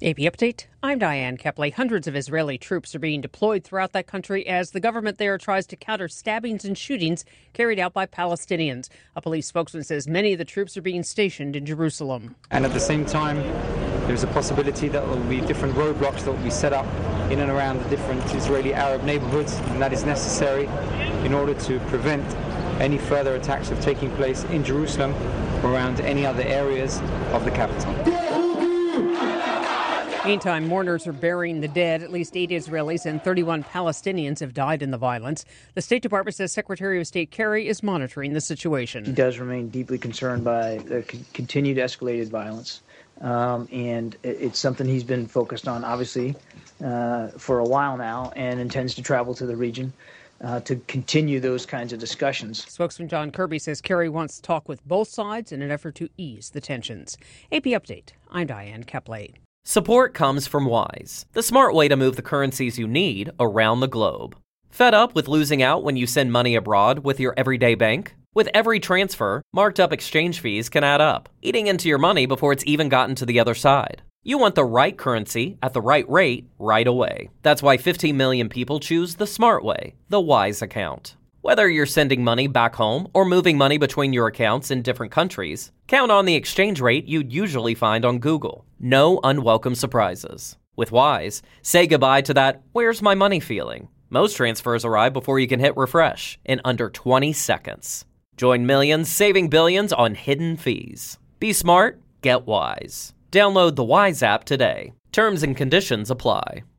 AP Update, I'm Diane Kepley. Hundreds of Israeli troops are being deployed throughout that country as the government there tries to counter stabbings and shootings carried out by Palestinians. A police spokesman says many of the troops are being stationed in Jerusalem. And at the same time, there's a possibility that there will be different roadblocks that will be set up in and around the different Israeli Arab neighborhoods, and that is necessary in order to prevent any further attacks of taking place in Jerusalem or around any other areas of the capital. Meantime, mourners are burying the dead. At least 8 Israelis and 31 Palestinians have died in the violence. The State Department says Secretary of State Kerry is monitoring the situation. He does remain deeply concerned by the continued escalated violence. And it's something he's been focused on, obviously, for a while now, and intends to travel to the region to continue those kinds of discussions. Spokesman John Kirby says Kerry wants to talk with both sides in an effort to ease the tensions. AP Update, I'm Diane Kepley. Support comes from Wise, the smart way to move the currencies you need around the globe. Fed up with losing out when you send money abroad with your everyday bank? With every transfer, marked up exchange fees can add up, eating into your money before it's even gotten to the other side. You want the right currency at the right rate right away. That's why 15 million people choose the smart way, the Wise account. Whether you're sending money back home or moving money between your accounts in different countries, count on the exchange rate you'd usually find on Google. No unwelcome surprises. With Wise, say goodbye to that "where's my money" feeling. Most transfers arrive before you can hit refresh in under 20 seconds. Join millions saving billions on hidden fees. Be smart, get Wise. Download the Wise app today. Terms and conditions apply.